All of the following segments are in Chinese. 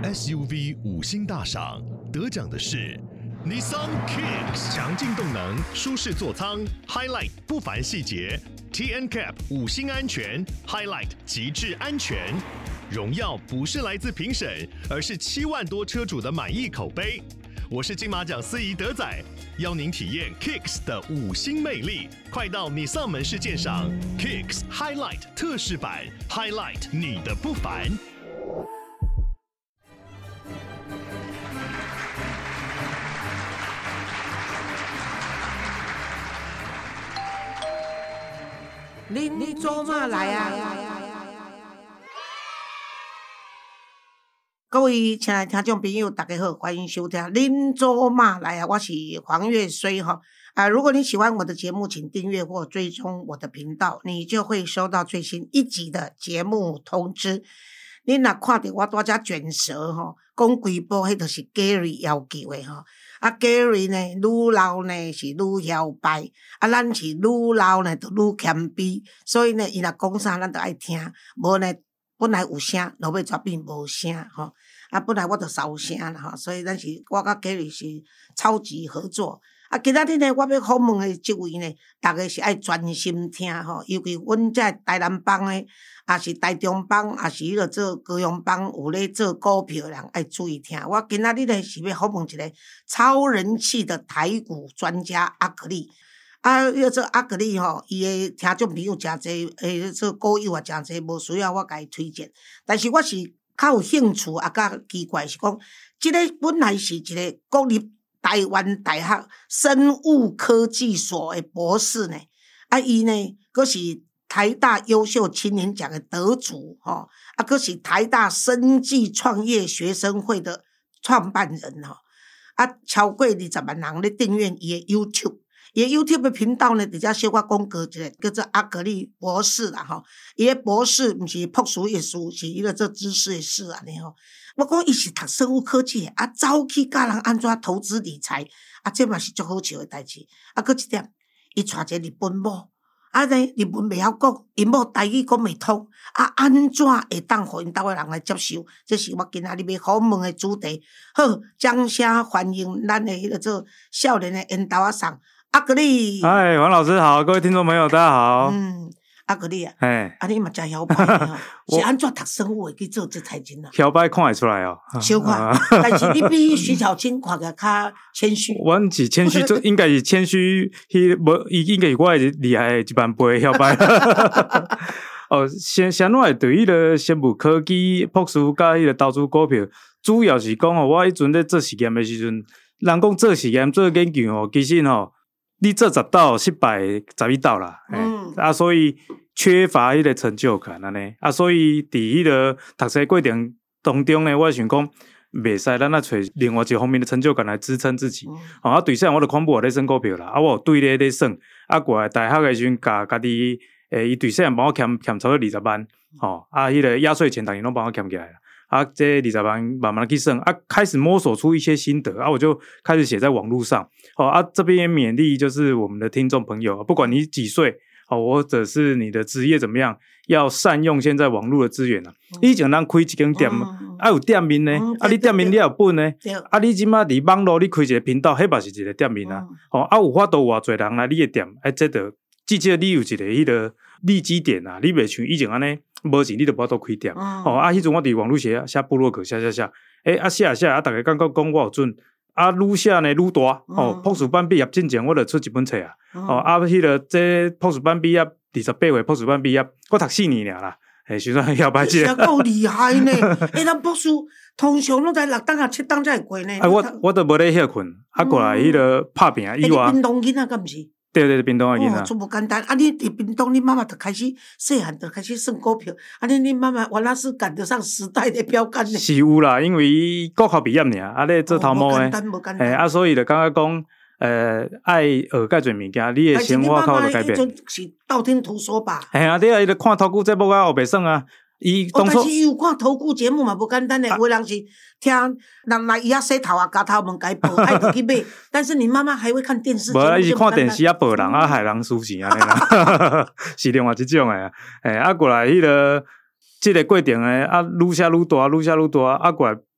SUV 5星大赏，得奖的是 Nissan Kicks 强劲动能、舒适座舱 ，Highlight 不凡细节 ，TNCAP 5星安全 ，Highlight 极致安全。荣耀不是来自评审，而是7万多车主的满意口碑。我是金马奖司仪德仔，邀您体验 Kicks 的5星魅力。快到Nissan门市鉴赏 Kicks Highlight 特仕版 ，Highlight 你的不凡。 恁做嘛来啊？各位亲爱的听众朋友，大家好，欢迎收听《恁做嘛来啊》，我是黄月水哈。如果你喜欢我的节目，请订阅或追踪我的频道，你就会收到最新一集的节目通知。你若看到我在这卷舌吼，讲规部迄就是 Gary 要求的吼。Gary 呢，愈老呢是愈摇摆，咱是愈老呢就愈谦卑，所以呢，伊若讲啥咱就爱听，无呢本来有声，落尾煞变无声吼。本来我就烧声啦吼，所以我甲 Gary 是超级合作。今仔日呢，我要访问的这位呢，大家是爱专心听吼，尤其阮这台南帮的，也是台中帮，也是迄个做高雄帮有咧做股票的人爱注意听。我今仔日呢是要访问一个超人气的台股专家阿格力。这阿格力吼，伊的听众朋友诚侪，这股友也诚侪，无需要我甲伊推荐。但是我是较有兴趣，较奇怪是讲，这个本来是一个国立台湾大学生物科技所的博士呢，伊呢，佫是台大优秀青年奖的得主吼，佫是台大生技创业学生会的创办人吼，超过20万人咧订阅伊的 YouTube。伊的 YouTube 的频道呢，伫遮小可广告一个，叫做阿格力博士啦吼。伊的博士毋是博士的士，是伊个做知识的士安尼吼。我讲伊是读生物科技的，走去教人安怎投资理财，这嘛是足好笑的代志。佫一点，伊娶一个日本某，呢日文袂晓讲，因某台语讲袂通，安怎会当互因兜的人来接受？这是我今仔日要访问的主题。好，掌声欢迎咱的迄个做少年的缘投仔送。阿格力， 嗨，王老师好，各位听众朋友大家好。 阿格力啊，你嘛真晓摆吼，是安怎读生物的去做这财经啊？ 晓摆看会出来哦， 小看，但是你比徐小青看起来较谦虚。 阮是谦虚，应该是谦虚，无应该是我厉害的一万倍晓摆。先来对迄个生物科技博士甲迄个投资股票，主要是讲我迄阵咧做实验的时阵，人讲做实验做研究其实你做10道失败11道啦，所以缺乏迄个成就感安尼，所以伫迄个读册过程当中呢，我想讲袂使咱找另外一方面的成就感来支撑自己。对上我就看我咧算股票啦，我有对咧算，过来大学的时阵家己伊对上帮我欠超过20万，迄个压岁钱逐年拢帮我欠起来了。这20万慢慢去算，开始摸索出一些心得，我就开始写在网络上。这边勉励就是我们的听众朋友，不管你几岁，或者是你的职业怎么样，要善用现在网络的资源啊。以前咱开一间店，有店面呢，你店面你也有本呢，你即马伫网络你开一个频道，迄嘛是一个店面啊。有法度偌侪人来你的店，这就至少你有一个迄个利基点啊，你袂像以前安尼。无钱你就无法度开店，迄阵我伫网络写部落格写，写，大家感觉讲我有准，愈写呢愈大，博士班毕业之前我就出一本册啊，迄个这博士班毕业28岁博士班毕业，我读4年尔啦，实在晓摆这， 够厉害呢！咱博士通常拢在6档7档才会过呢。 我都无咧歇困，过来迄个拍拼以外， 屏东囡仔敢毋是？ 对，屏东的囡仔， 这么简单。你伫屏东，你妈妈就开始细汉就开始算股票。你妈妈原来是赶得上时代的标杆呢。 是有啦，因为国考毕业尔，咧做头毛诶，所以就感觉讲，爱学介侪物件，你的生活靠就改变。 是道听途说吧？ 对啊，伊就看投顾节目学袂算啊。 但是伊有看投顾节目嘛，无简单诶。有的人是听人来伊洗头夹头问该报，爱就去买。但是你妈妈还会看电视节目？ 无，伊是看电视报人害人输钱安尼啦，是另外一种诶。过来迄个这个过程诶，愈写愈大，过来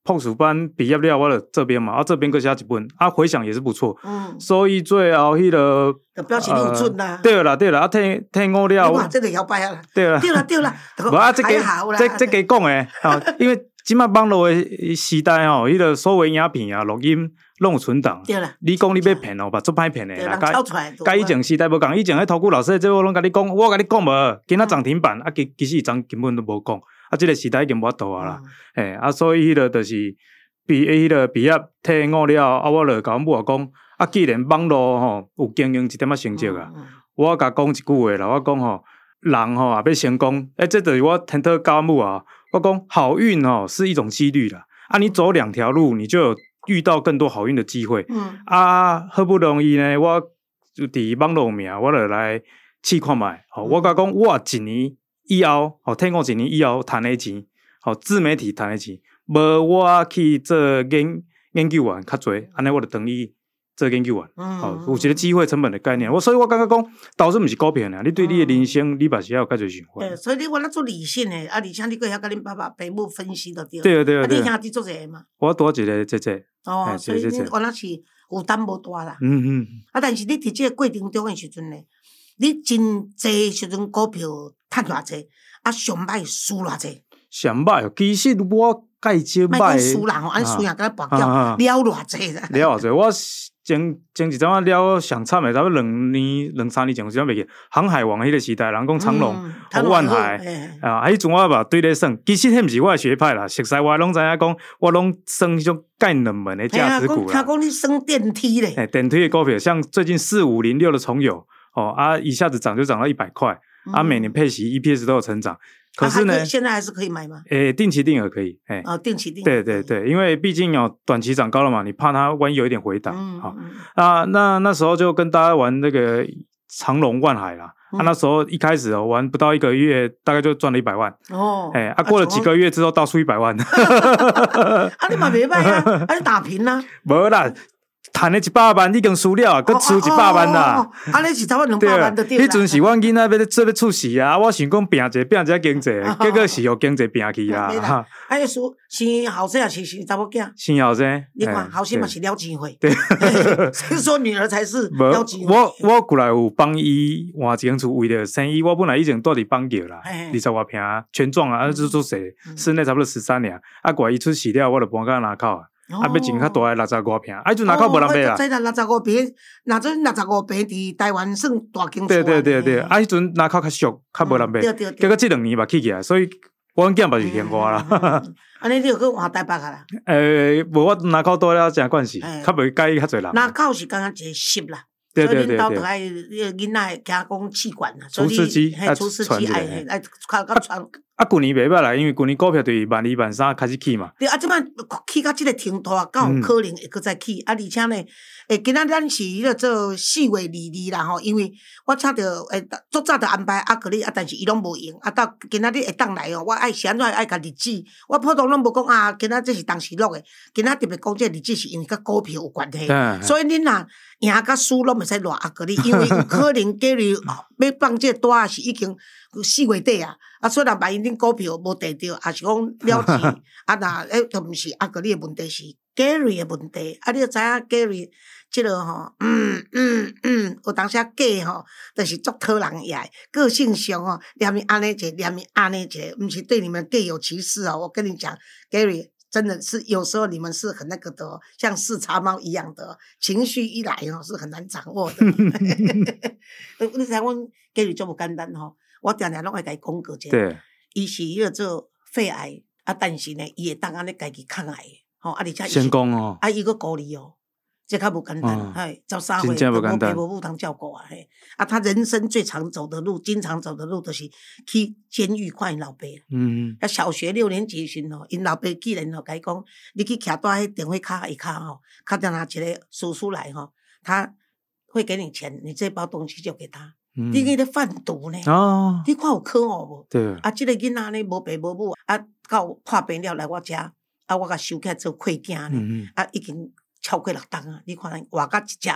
博士班毕业了，我就这边嘛，这边搁写一本，回响也是不错。所以最后迄个表示你有准啦。 对啦，听我了。 哇，这个摇摆啊！ 对啦，无这个讲诶，因为即摆网络诶时代吼，迄个所有影片啊、录音拢有存档。 对啦， 你讲你要骗吧，做歹骗诶啦。甲以前时代无共，以前迄投顾老师这我拢甲你讲，我甲你讲无，今仔涨停板其实涨根本都无讲。即个时代已经无法度啊啦，所以迄个就是毕业退伍了，我就甲阮母讲，既然网络吼有经营一点成绩啊，我甲讲一句话啦，我讲吼，人吼也要成功，这就是我天特教母啊，我讲好运吼是一种几率啦，你走2条路，你就有遇到更多好运的机会，好不容易呢，我就伫网络名，我就来试看卖，我甲讲，我一年。以后，听讲1年以后赚的钱，自媒体赚的钱，无我去做研究员较侪，安尼我就等于做研究员。有一个机会成本的概念。所以我感觉讲，投资毋是股票呢，你对你的人生，你嘛是要有较侪想法。 所以你我那做理性的，而且你搁晓甲恁爸爸、爸母分析的对。 对。 你兄弟做这个嘛？ 我多一个姐。 所以你我那是负担无大啦。但是你伫这个过程中的时阵呢，你真济时阵股票。赚偌济，上歹输偌济。 上歹，其实我介少歹。 莫讲输人吼，安输人敢博缴了偌济啦。 了偌济，我前一阵仔了上惨的，差不多2年、3年前，有啥袂记？航海王迄个时代，人讲长隆、万海迄阵我嘛对咧算，其实迄毋是我的学派啦，熟悉我拢知影讲，我拢算迄种概冷门的价值股啦。 听讲你算电梯咧？ 电梯的股票，像最近4506的重友，一下子涨就涨到100块。每年配息 EPS 都有成长，可是呢， 现在还是可以买吗？ 定期定额可以， 定期定额， 对，因为毕竟短期涨高了嘛，你怕它万一有一点回档，那时候就跟大家玩那个长隆万海啦，那时候一开始玩不到1个月，大概就赚了100万，过了几个月之后倒出100万， 你嘛袂歹啊，你打平啦， 无啦。赚了100万，你已经输了，佮输100万啦。 安尼是差不多200万就对啦。 迄阵是阮囡仔要出世啊，我想讲拼一下经济，结果是互经济拼去啦。 输生后生也是查某囝。 生后生， 你看后生嘛是了钱会。对，所以说女儿才是了钱会。 我过来有帮伊换一间厝，为了生意，我本来以前住伫邦桥啦，20外坪全幢啊，做细，室内差不多13年，过来伊出世了，我就搬到南口啊。要种较大的65坪，迄阵南口无人买啦。 在65坪，那阵65坪伫台湾算大间厝。对， 迄阵南口较俗，较无人买。结果这2年嘛起来，所以阮囝嘛是嫌我啦。 安尼你有去换台北啊啦？ 无我南口多了真惯势，较袂介意较侪人。 南口是刚刚一个湿啦。 对， 所以恁兜著爱囡仔惊讲气管啦， 除湿机爱传。 旧年袂歹啦，因为旧年股票对12000、13000开始起嘛。 对即摆起到即个程度敢有可能会搁再起而且呢，今仔咱是迄个做4月22啦吼，因为我请着足早着安排搁你但是伊拢无用到今仔日会当来哦，我爱是安怎爱甲日子，我普通拢无讲今仔这是当时录的，今仔特别讲这日子是因为甲股票有关系，所以恁若赢甲输拢袂使赖搁你，因为有可能假如要放这单是已经4月底所以若万一恁股票无摕着，也是讲了钱若都毋是搁你的问题，是 Gary 的问题你就知影 Gary 即个有当时假就是足讨人厌，个性上念伊安尼一个，念伊安尼一个，毋是对你们 gay 有歧视我跟你讲 ，Gary 真的是有时候你们是很那个的像视察猫一样的，情绪一来是很难掌握的。你知阮 Gary 就无简单我常常拢会甲伊讲过者，伊是迄个做肺癌但是呢，伊会当安尼家己抗癌而且先讲伊个鼓励这较无简单，13岁无爸无母通照顾他人生最常走的路，经常走的路就是去监狱看因老爸。小学6年级时因老爸既然甲伊讲，你去徛在迄电话卡下卡定拿一个叔叔来他会给你钱，你这包东西就给他。你去咧贩毒呢？你看有可恶无？ 对。 即个囡仔呢无爸无母到破病了来我遮我甲收起来做契囝呢已经超过6档你看活甲一只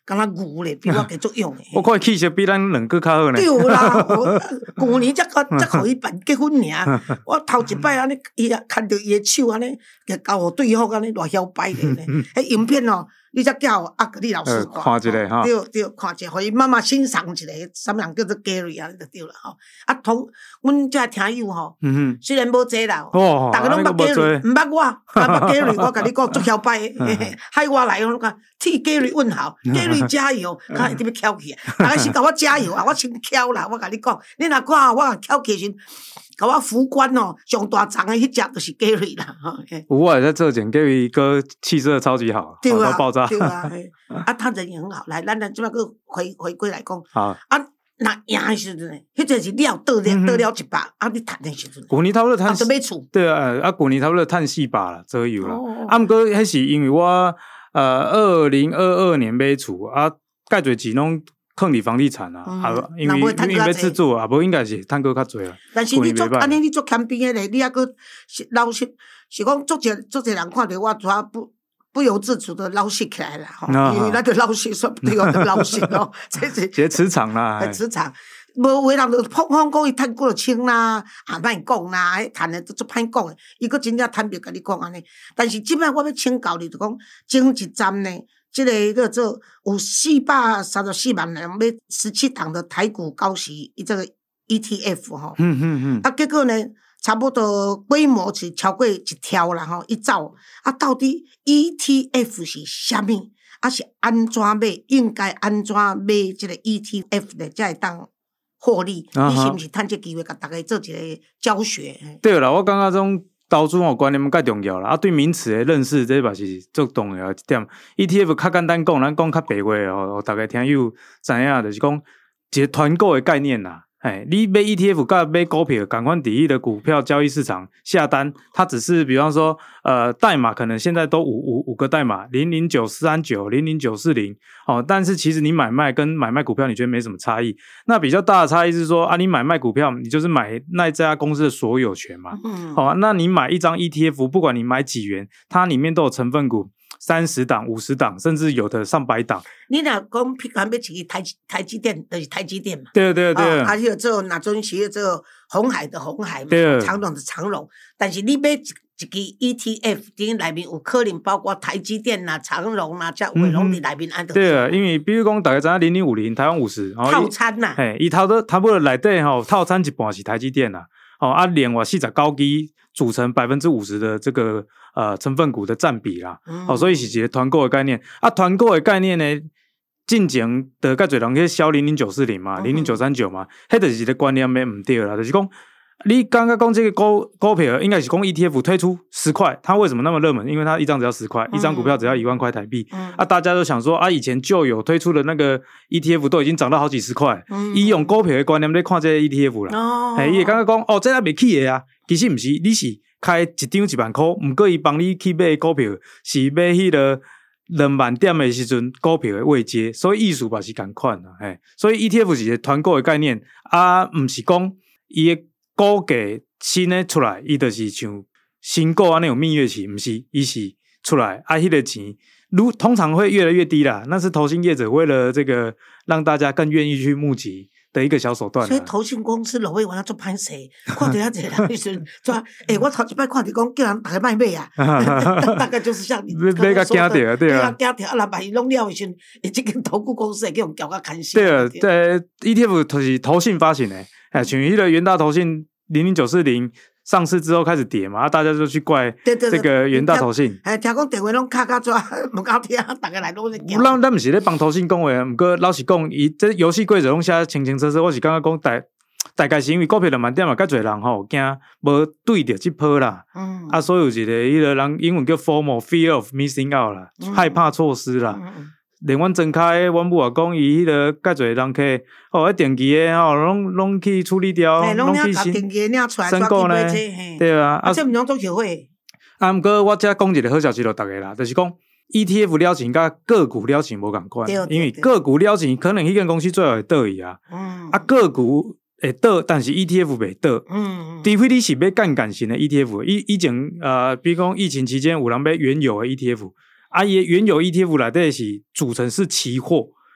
敢若牛咧，比我加足用诶。 我看气色比咱两个较好呢。 对啦，旧年才互伊办结婚尔。我头一摆安尼，伊啊牵着伊诶手安尼，甲交互对方安尼偌晓摆咧。迄影片哦，你才叫甲你老师看一下哈。 对，看一下，互伊妈妈欣赏一下，啥物人叫做 Gary 啊，就对啦吼。啊，阮遮听友吼，虽然无济啦，逐个拢捌 Gary， 毋捌我，捌 Gary， 我甲你讲足晓摆，海我来，我讲替 Gary 问好 ，Gary 加油，看伊伫要翘起，逐个先甲我加油啊，我先翘啦，我甲你讲，你若看我翘起时，甲我扶冠哦，上大张的迄只就是 Gary 啦。 我也在这前 Gary 哥气色超级好， 对啊， 爆炸。 对啊，啊，他人也很好。来，咱即摆个回归来讲， 好啊，若赢的时阵呢，迄阵是了得了100，啊，你赚的时阵， 旧年差不多赚， 就买厝。 对啊，旧年差不多赚400啦，左右啦。啊，毋过迄是因为我2022年买厝啊，介侪钱拢放伫房地产啊，因为要自住啊，无应该是赚过较侪啦。 但是你做安尼，你做欠边的咧，你还佫老实，是讲足侪人看着我不由自主的老实起来啦，吼，因为咱着老实，说对我着老实咯，这是一个磁场啦， 磁场。无有的人就碰讲伊趁几落千啦，莫讲啦，迄趁的都足歹讲的。伊佫真正坦白甲你讲安尼，但是即摆我要请教你，就讲前一站呢，即个叫做有434万人买17档的台股高息这个 ETF 吼，啊，结果呢？差不多规模是超过1兆啦吼，1兆啊，到底 ETF 是啥物？啊是安怎买？应该安怎买这个 ETF 呢？才会当获利？你是毋是趁这机会甲大家做一个教学？ 对啦，我感觉种投资观念介重要啦，啊，对名词的认识这嘛是最重要一点。ETF 较简单讲，咱讲较白话哦，大家听友知影，就是讲一个团购的概念啦。你买 ETF 跟买股票，赶快伫迄个股票交易市场下单，它只是比方说，代码可能现在都五个代码009439、00940哦，但是其实你买卖跟买卖股票，你觉得没什么差异。那比较大的差异是说啊，你买卖股票，你就是买那家公司的所有权嘛，那你买一张 ETF， 不管你买几元，它里面都有成分股。30档、50档，甚至有的上100档。你若讲譬如讲要一个台积电，就是台积电嘛。 对。 啊，迄个做若准是做鸿海的鸿海嘛，长荣的长荣。但是你买一支 ETF， 顶内面有可能包括台积电啦、长荣啦，才有的拢伫内面安得。 对啊，因为比如讲大家知影0050、台湾50 套餐呐， 伊差不多内底吼套餐一半是台积电啦，啊，另外49支组成50%的这个成分股的占比啦，所以是一个团购的概念。啊，团购的概念呢，进前的介侪人去销00940嘛，00939嘛，迄就是一个观念的唔对啦，就是讲你刚刚讲这个股票应该是讲 ETF 推出10块，它为什么那么热门？因为它一张只要10块，一张股票只要1万块台币。啊，大家都想说啊，以前就有推出的那个 ETF 都已经涨到好几十块，伊用股票的观念在看这个 ETF 啦。伊刚刚讲哦，这还没起的啊，其实不是，你是开一张1万块，不过伊帮你去买股票，是买迄个2万点的时阵股票的位阶，所以意思嘛是同款啦。所以 ETF 是一个团购的概念啊，不是讲伊的股价新的出来，伊就是像新购啊那种蜜月期，不是，伊是出来啊，迄个钱通常会越来越低啦。那是投信业者为了这个让大家更愿意去募集的一个小手段。 所以投信公司落尾原来做歹势，看到遐济人迄时阵，我头一摆看着讲叫人大家卖买啊，大概就是像你买甲惊着，对啊， 惊着啊，若万一弄了的时阵，这间投顾公司会叫人交甲砍死。 对啊，对 ，ETF 就是投信发行的，像迄个元大投信00940上市之后开始跌嘛，大家就去怪这个元大投信。 听讲电话拢卡卡抓，无够听，大家来拢是叫。 咱不是咧帮投信讲话，不过老实讲，伊这游戏规则拢写清清楚楚，我是感觉讲大概是因为股票2万点嘛，介侪人吼惊无对着这波啦，所以有一个迄个人英文叫 FOMO，Fear of Missing Out 啦，害怕错失啦。连阮曾开，阮母也讲伊迄个介侪人客，迄定期诶拢去处理掉， 拢去定期领出来申购呢， 对啊， 这毋拢做协会。 毋过我遮讲一个好消息就大家啦，就是讲 ETF 了钱甲个股了钱无共款，因为个股了钱可能迄间公司最后会倒去啊，个股会倒，但是 ETF 袂倒，除非你是买杠型的 ETF， 以前比如讲疫情期间有人买原有的 ETF。伊原有 ETF 内底是组成是期货，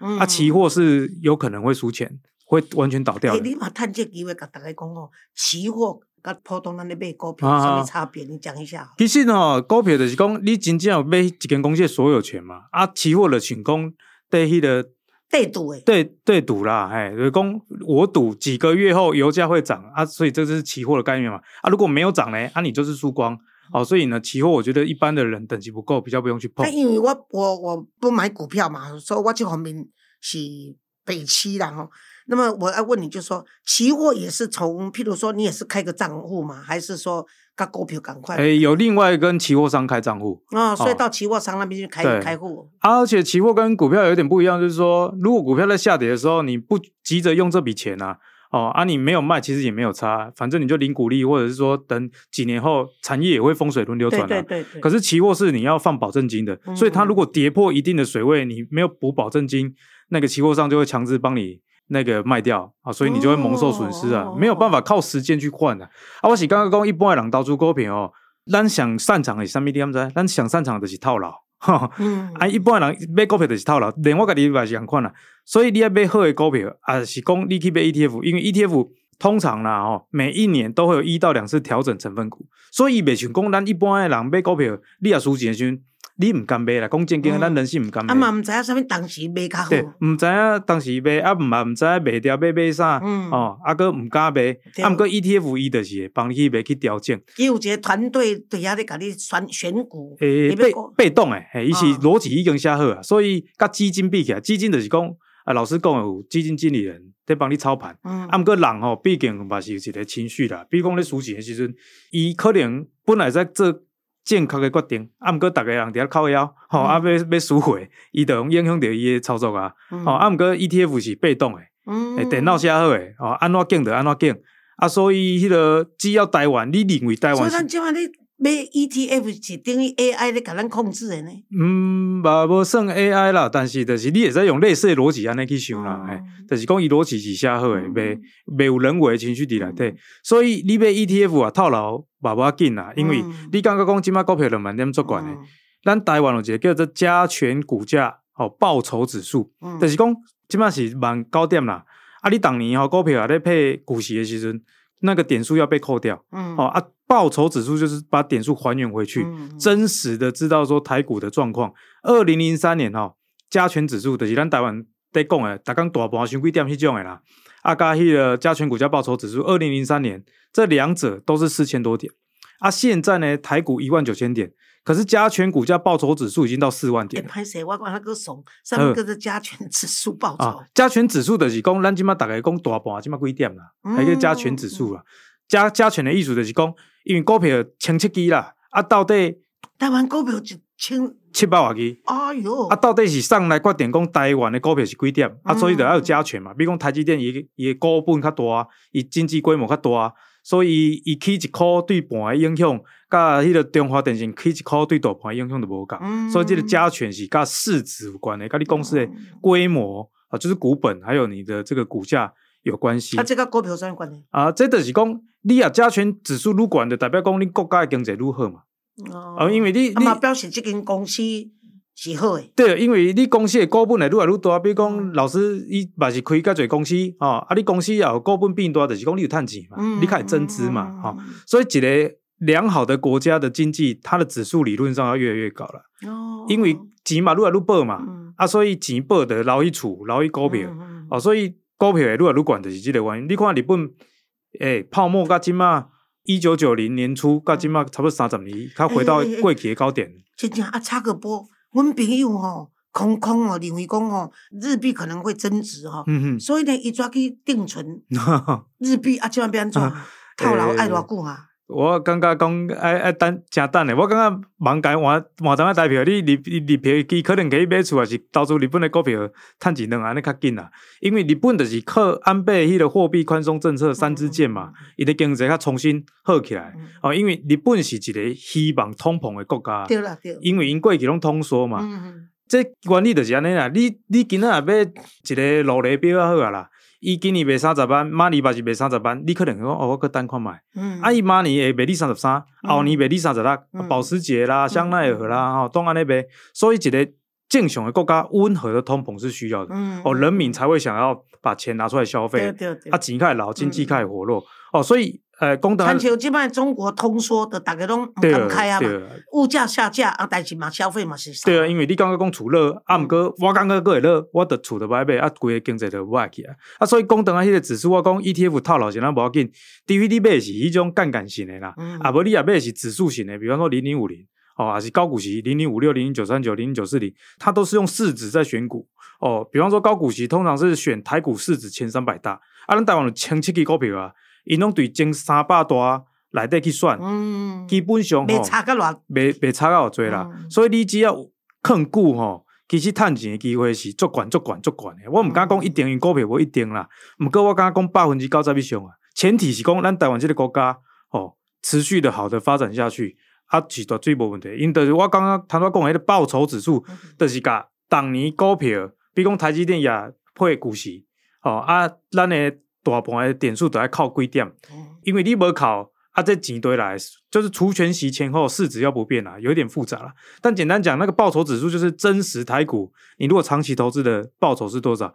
期货是有可能会输钱，会完全倒掉的。 你嘛趁这机会跟大家讲哦，期货跟普通咱咧买股票有什么差别？你讲一下。 其实股票就是讲你真正有买一间公司的所有权嘛，期货就像讲对迄个对赌诶， 对赌啦，就是讲我赌几个月后油价会涨所以这就是期货的概念嘛。如果没有涨呢，你就是输光。所以呢，期货我觉得一般的人等级不够，比较不用去碰。 因为我不买股票嘛，所以我这方面是北七啦那么我要问你，就说期货也是从，譬如说你也是开个账户吗？还是说跟股票赶快？ 有另外跟期货商开账户所以到期货商那边去开户。 而且期货跟股票有点不一样，就是说，如果股票在下跌的时候，你不急着用这笔钱你没有卖，其实也没有差，反正你就领股利，或者是说等几年后产业也会风水轮流转对。 可是期货是你要放保证金的，所以它如果跌破一定的水位，你没有补保证金，那个期货商就会强制帮你那个卖掉所以你就会蒙受损失没有办法靠时间去换我是刚刚讲一般的人投资股票咱想擅长的是什么你知道？咱想擅长的就是套牢。一般人买股票就是套牢，连我自己也是这样看啦。所以你要买好的股票，是讲你去买 ETF， 因为 ETF 通常啦每一年都会有1到2次调整成分股，所以袂像讲咱一般的人买股票，你也输钱的时候，你唔敢买啦。讲正经的，咱人性唔敢买。 嘛唔知影啥物当时买较好。 对，唔知影当时买，嘛唔知影卖掉买啥，搁唔敢买，毋过 ETF 伊就是会帮你去买去调整。 伊有一个团队对遐咧，甲你选股。 被动伊是逻辑已经写好啊，所以甲基金比起来，基金就是讲老师讲有基金经理人在帮你操盘，毋过人毕竟嘛是有一个情绪啦。比如讲咧输钱的时阵，伊可能本来在做正确的决定，毋过逐个人伫遐靠腰，要赎回，伊就影响到伊的操作毋过 ETF 是被动的，电脑写好的，安怎建就安怎建，所以迄个只要台湾，你认为台湾， 所以咱即摆咧买 ETF 是等于 AI 咧甲咱控制的呢？ 无算 AI 啦，但是就是你会使用类似的逻辑安尼去想啦，就是讲伊逻辑是写好的，袂有人为的情绪伫内底，所以你买 ETF 套牢嘛无要紧啦，因为你感觉讲即摆股票2万点足悬的，咱台湾有一个叫做加权股价报酬指数，就是讲即摆是19000点啦，你当年股票咧配股息的时阵，那个点数要被扣掉，报酬指数就是把点数还原回去，真实的知道说台股的状况。2003年加权指数就是咱台湾在讲的，每天大盘伤几点迄种的啦。加迄个加权股价报酬指数，2003年这两者都是4000多点。现在呢，台股19000点，可是加权股价报酬指数已经到4万点。 歹势，我讲那个怂，上面个是加权指数报酬。 加权指数就是讲，咱即马大概讲大盘即马几点啦，还个加权指数啦。加权的意思就是讲，因为股票17支啦，到底台湾股票1700 多支， 哎呦， 到底是上来决定讲台湾的股票是几点，所以就要有加权嘛。比如讲台积电伊的股本较大，伊经济规模较大，所以伊起1块对盘的影响，甲迄个中华电信起1块对大盘的影响就无共。所以这个加权是甲市值有关的，甲你公司的规模就是股本还有你的这个股价有关系。 这个股票有啥关系？ 这就是讲你加权指数愈悬，就代表讲你国家的经济愈好嘛。因为你嘛表示这间公司是好的。 对，因为你公司的股本会愈来愈大，比如讲老师伊嘛是开较侪公司你公司也有股本变大，就是讲你有赚钱嘛，你开始增资嘛所以一个良好的国家的经济，它的指数理论上要越来越高了。因为钱嘛愈来愈薄嘛，所以钱薄的留去厝，留去股票所以股票会愈来愈悬，就是这个原因。你看日本泡沫到今嘛1990年初到今嘛差不多30年，它回到过去的高点。 真正插个播，阮朋友空认为讲日币可能会增值所以呢，伊抓去定存日币这样要安怎套牢爱偌久我感觉讲爱等真等的，我感觉忙解换张台票，你日票机可能可以买厝，还是投资日本的股票赚钱能安尼较紧啦。因为日本就是靠安倍迄个货币宽松政策3支箭嘛，伊的经济较重新好起来。因为日本是一个希望通膨的国家， 对啦对， 因为因过去拢通缩嘛。这原理就是安尼啦。你今仔也买一个路厘表好啊啦。伊今年卖30万，明年嘛是卖30万，你可能讲我去等看卖。伊明年会卖你33，后年卖你36，保时捷啦、香奈儿啦，当安尼卖。所以一正常的国家温和的通膨是需要的，人民才会想要把钱拿出来消费，钱开始老，经济开始活络，所以讲到全球即摆中国通缩的，大家拢唔敢开啊嘛，物价下架啊，但是嘛消费嘛是少。 对啊，因为你刚刚讲厝热，毋过我感觉佫会热，我的厝就歹买，规个经济就歹起来。所以讲到迄个指数，我讲 ETF 套牢是咱无要紧，除非你买是迄种杠杆型的啦，无你也买是指数型的，比方说0050。还是高股息0056、00939、00940，它都是用市值在选股比方说高股息通常是选台股市值前300大，咱台湾有1007支股票啊，因拢对前300大内底去选，基本上没差个偌， 没差到多啦，所以你只要藏久其实赚钱的机会是足悬的。我唔敢讲一定因股票无一定啦，不过我敢讲90%以上啊，前提是讲咱台湾这个国家持续的好的发展下去。是绝对无问题，因就是我刚刚谈到讲迄个报酬指数，就是甲当年股票，比如讲台积电也配股息，咱的大盘的点数都要靠几点，因为你无靠这钱对来，就是除权息前后市值要不变啦，有一点复杂啦。但简单讲，那个报酬指数就是真实台股，你如果长期投资的报酬是多少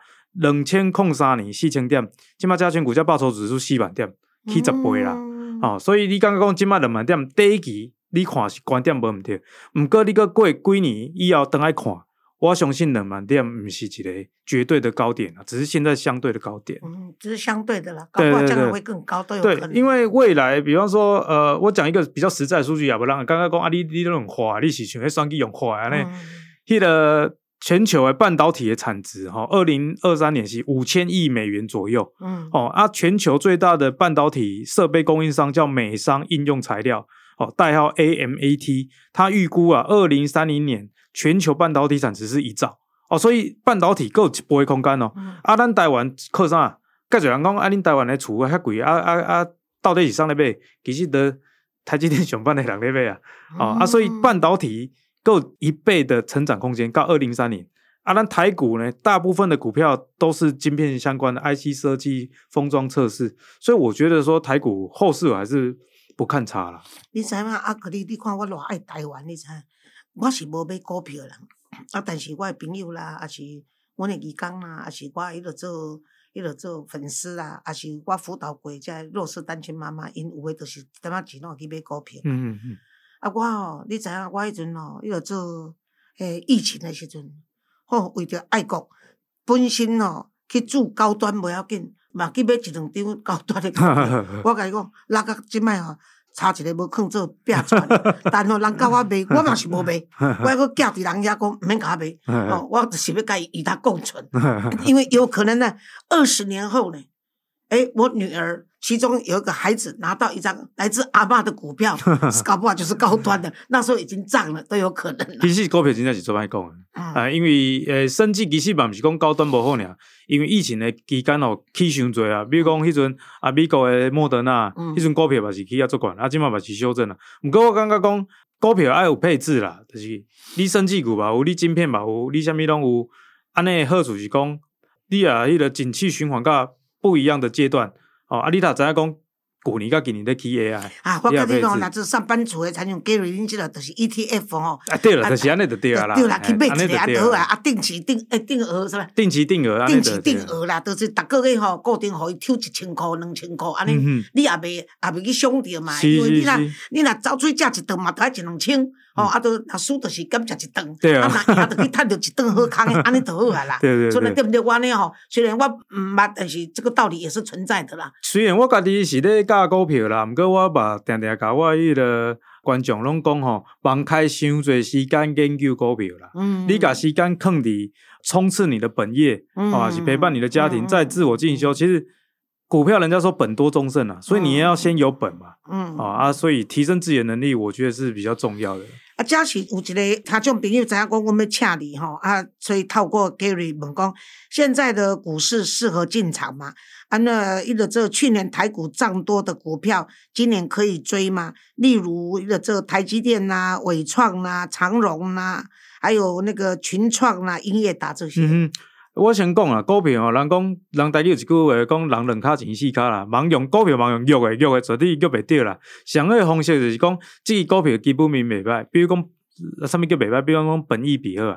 ？2003年4000点，现在加权股价报酬指数4万点，起10倍啦。所以你刚刚讲现在2万点，第一期。你看是观点无问题，不过你搁过几年以后回来看，我相信2万点不是一个绝对的高点只是现在相对的高点。 只是相对的啦，搞不好将来会更高都有可能。 对，因为未来，比方说，我讲一个比较实在的数据也不让刚刚讲你都用花，你是想迄选举用花安尼，迄个全球的半导体的产值2023年是5000亿美元左右。全球最大的半导体设备供应商叫美商应用材料。代号 AMAT， 它预估2030年全球半导体产值是1兆所以半导体还有一倍空间咱台湾靠啥？介侪人讲恁台湾的厝遐贵到底是谁在买？其实的台积电上班的人在买所以半导体还有1倍的成长空间，到2030年。咱台股呢，大部分的股票都是晶片相关的 IC 设计、封装测试，所以我觉得说台股后市我还是不看差啦。 你知影你看我偌爱台湾，你知？我是无买股票人，但是我的朋友啦，还是阮的义工啦，还是我迄落做粉丝啦，还是我辅导过这弱势单亲妈妈，因有的就是点仔钱去买股票。我你知影我迄阵迄落做疫情的时阵，为着爱国，本身去住高端袂要紧。嘛去买1-2张高端的股票，我甲伊讲，拉到即摆差一个无囥做壁船，但人甲我买，我嘛是无买，我还佫寄伫人遐讲毋免甲我买，我就是要甲伊与他共存，因为有可能呢，20年后呢，我女儿其中有一个孩子拿到一张来自阿嬷的股票，搞不好就是高端的，那时候已经涨了，都有可能了。 其实股票真正是做歹讲的，因为生技其实嘛毋是讲高端无好尔，因为疫情的期间起伤济比如讲迄阵美国的莫德纳，迄阵股票嘛是起足悬，即摆嘛是修正啦。不过我感觉讲股票爱有配置啦，就是你生技股嘛有，你晶片嘛有，你啥物拢有，安尼好处是讲你迄个景气循环甲不一样的阶段你若知影讲去年甲今年在起 AI 我甲你讲，若做上班族的参用 Gary 恁即个就是 ETF 对啦，就是安尼就对啦， 对啦，去买一个就好定期定额是吧？ 定期定额啦，就是逐个月固定互伊抽1000块、2000块安尼，你也袂去伤着嘛，因为你若走出食一顿嘛，都爱1-2千。都若输就是减食一顿，若赢就去趁着一顿好康的，安尼就好啦。 对， 所以对不对？我呢虽然我毋捌，但是这个道理也是存在的啦。 虽然我家己是咧教股票啦，毋过我嘛定定甲我迄个观众拢讲忙开伤侪时间研究股票啦。你甲时间囥伫冲刺你的本业，是陪伴你的家庭，再自我进修，其实。股票人家说本多终胜所以你也要先有本嘛。所以提升自己的能力，我觉得是比较重要的。 假使有一个听众朋友知影讲，我们要请你所以透过 Gary 问讲，现在的股市适合进场吗？那这去年台股涨多的股票，今年可以追吗？例如这台积电啦、伟创啦、长荣啦，还有那个群创啦、英业达这些。 我先讲啦，股票人讲人台语有一句话讲，人2脚钱4脚啦，盲用股票盲用约的绝对约袂着啦。上好的方式就是讲，这个股票基本面袂歹，比如讲啥物叫袂歹，比如讲本益比好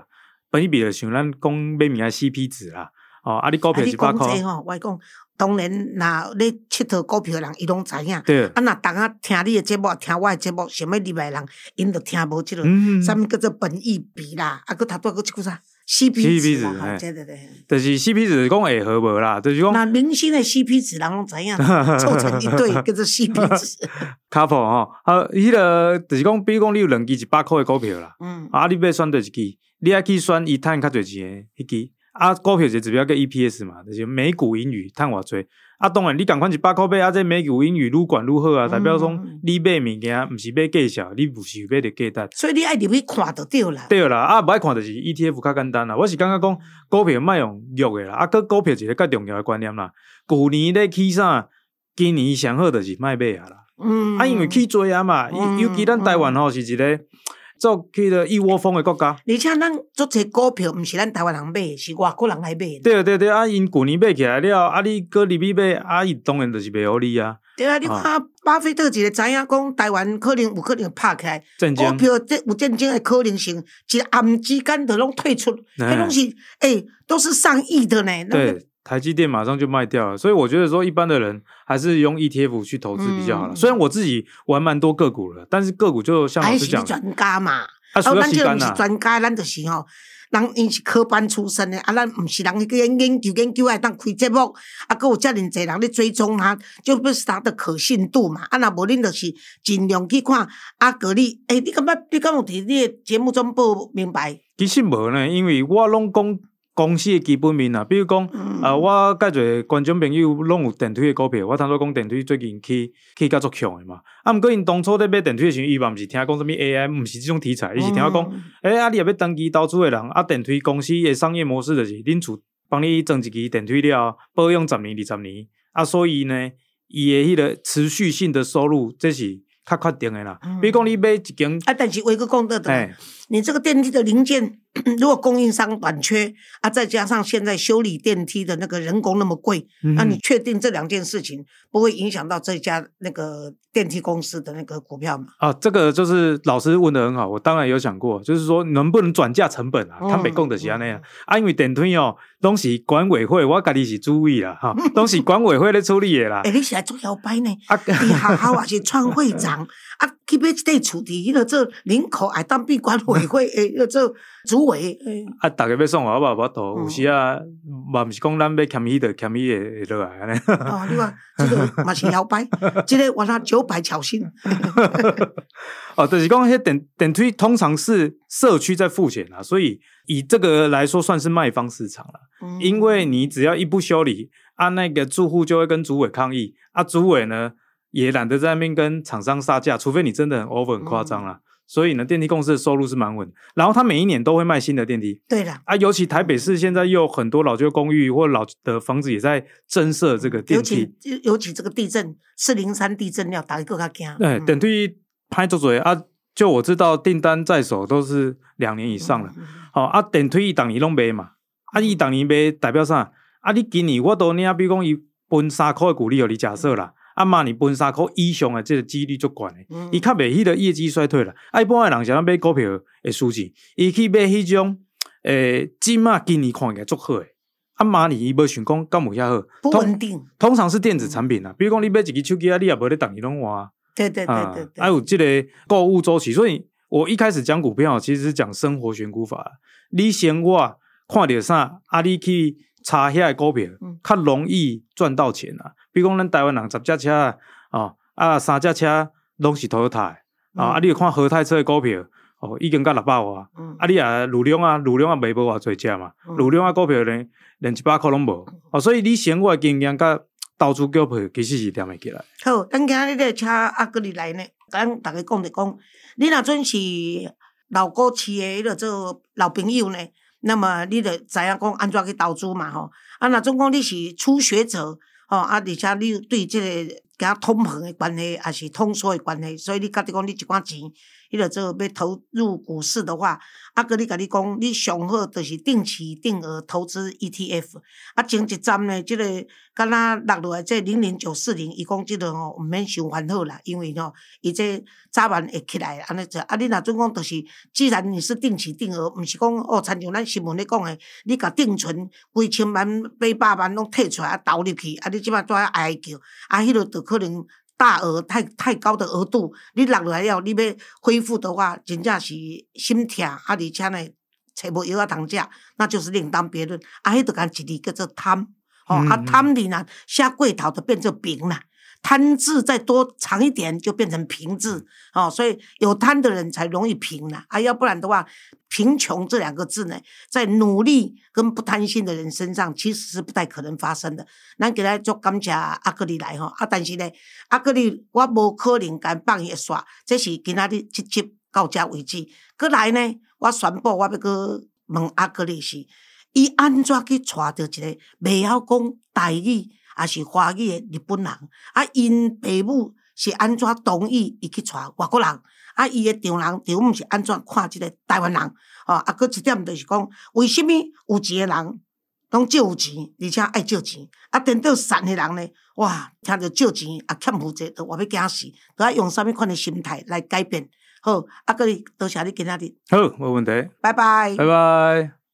本益比就像咱讲买物件 CP 值啦，你股票100块， 我讲，当然，若咧佚佗股票的人，伊拢知影。 对。 若逐仔听你的节目，听我的节目，想要入来的人，因就听无即个啥物叫做本益比啦，佫头拄佫一句啥 CP 值啦，对。 就是 CP 值讲会合无啦，就是讲。 那明星的 CP 值，人拢知影，凑成一对叫做 CP 值。 couple 迄个就是讲，比如讲你有2支100块的股票啦，你要选对一支，你爱去选伊趁较侪钱的迄支。股票一个指标叫 EPS 嘛，就是每股盈余趁偌济。当然你共款100块买，这每股盈余愈悬愈好啊，代表讲你买物件毋是买价小，你不是买着价值。 所以你爱入去看就对啦。 对啦，无爱看就是 ETF 较简单啦。我是感觉讲股票莫用弱的啦，股票一个较重要的观念啦。去年咧起啥，今年上好就是莫买啊啦。因为起侪啊嘛，尤其咱台湾是一个。做去了一窝蜂的国家， 而且咱做这股票，毋是咱台湾人买，是外国人来买。 对，因旧年买起来了，你搁入去买，伊当然就是卖互你啊。 对啊，你看巴菲特一个知影讲，台湾有可能拍起来，股票有战争的可能性，一暗之间就拢退出，迄拢是都是上亿的呢。 对。台积电马上就卖掉了，所以我觉得说一般的人还是用 ETF 去投资比较好了。虽然我自己玩蛮多个股了，但是个股就像老师讲， 是专家嘛， 咱这不是专家，咱就是人因是科班出身的，咱毋是人去研究，当开节目，还有遮尔侪人咧追踪他，就不是他的可信度嘛。若无恁就是尽量去看个你，你感觉有伫你的节目中不明白？ 其实无呢，因为我拢讲。公司的基本面啊，比如讲，我介侪观众朋友拢有电梯的股票，我听说讲电梯最近起甲足强的嘛。毋过因当初咧买电梯的时候，伊嘛毋是听讲什么 AI， 毋是这种题材，伊是听我讲，你也要登记投资的人，电梯公司的商业模式就是恁厝帮你装一支电梯了，保养10年20年，所以呢，伊的迄个持续性的收入，这是较确定的啦。比如讲你买一间， 但是我一个讲的，你这个电梯的零件。如果供应商短缺再加上现在修理电梯的那个人工那么贵，那你确定这2件事情不会影响到这家那个电梯公司的那个股票吗？ 这个就是老师问得很好，我当然有想过，就是说能不能转嫁成本啊？他们讲的是安尼因为电梯拢是管委会，我家己是主委啦，拢是管委会咧处理的啦。 你是来做摇摆呢？你学校也是创会长去买一块厝地，迄个做林口爱当闭管委会做主委。 大家要送我无图，有时嘛毋是讲咱要欠伊的欠伊会落来安尼。 你看这个嘛是摇摆，这个我拿900巧心。 就是讲迄电梯通常是社区在付钱啦，所以以这个来说算是卖方市场啦。因为你只要一不修理那个住户就会跟主委抗议主委呢也懒得在那边跟厂商杀价，除非你真的很 over 很夸张啦。所以呢，电梯公司的收入是蛮稳，然后他每一年都会卖新的电梯。 对啦， 尤其台北市现在又有很多老旧公寓或老的房子也在增设这个电梯。 尤其这个地震403地震了，大家更加惊。 对，电梯拍做做就我知道订单在手都是2年以上了。电梯当年拢卖嘛，伊当年卖代表啥？你今年我都领，比如讲伊分3块的股利，你假设啦。明年分3块以上的这个几率足悬的，伊较袂迄个业绩衰退啦。一般的人想要买股票的输钱，伊去买迄种今年看起来足好的，明年伊无想讲敢有遐好， 不稳定。 通常是电子产品啦，比如讲你买一支手机你也无咧当年拢换。 对。 有这个购物周期，所以我一开始讲股票其实是讲生活选股法。你先我看到啥你去查遐的股票，较容易赚到钱啊。比如讲，咱台湾人10只车3只车拢是 Toyota 的你有看和泰车的股票已经到600外你也路量也卖无偌侪只嘛，路量股票连100块拢无所以你生活的经验甲投资股票其实是踮会起来。 好，咱今日的车搁入来呢，咱大家讲就讲，你若准是老股市的迄个做老朋友呢，那么你就知影讲安怎去投资嘛若总讲你是初学者而且你对这个通膨的关系，还是通缩的关系，所以你觉得讲你一寡钱迄个做要投入股市的话，佮你甲你讲，你上好就是定期定额投资 ETF。前一站呢，即个敢若落落来这00940，伊讲即个吼毋免伤烦恼啦，因为吼伊这早晚会起来安尼做。你若准讲就是，既然你是定期定额，毋是讲哦，亲像咱新闻咧讲诶，你甲定存几千万、几百万拢摕出来投入去，你即摆拄哀叫，迄个就可能。大额太高的额度，你落落来了，你要恢复的话，真正是心痛，而且呢，找无药通食，那就是另当别论。迄就讲一字叫做贪，贪字呢，下过头就变成平啦。贪字再多长一点就变成平字，所以有贪的人才容易平啦，要不然的话，贫穷这2个字呢，在努力跟不贪心的人身上其实是不太可能发生的。咱今日足感谢阿格里来但是呢，阿格里我无可能甲放伊煞，这是今仔日这集到这为止。过来呢，我宣布我要去问阿格里是，伊安怎去娶到一个袂晓讲台语也是华语的日本人，因爸母是安怎同意伊去娶外国人，伊的丈母是安怎看即个台湾人，搁一点就是讲，为什么有钱的人拢借有钱，而且爱借钱，颠倒善的人呢？哇，听着借钱欠负债，都活要惊死，都要用什么款的心态来改变？好，搁多谢你今仔日。 好，没问题。 拜拜。 拜拜。